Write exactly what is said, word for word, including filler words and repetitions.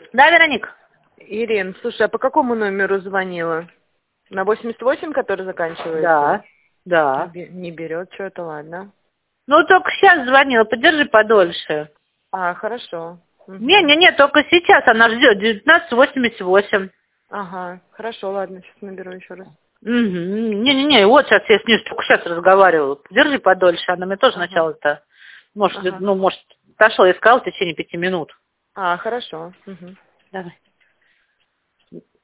Да, Вероник? Ирин, слушай, а по какому номеру звонила? На восемьдесят восемь, который заканчивается? Да, да. Не, бе- не берет, что это, ладно. Ну, только сейчас звонила, подержи подольше. А, хорошо. Мгм. Не-не-не, только сейчас она ждет, девятнадцать восемьдесят восемь. Ага, хорошо, ладно, сейчас наберу еще раз. Угу. Не-не-не, вот сейчас я с ней только сейчас разговаривала. Держи подольше, она мне тоже Ага. сначала-то, может, Ага. ну, может, прошел, я сказала в течение пяти минут. А, хорошо. Мгм. Давай.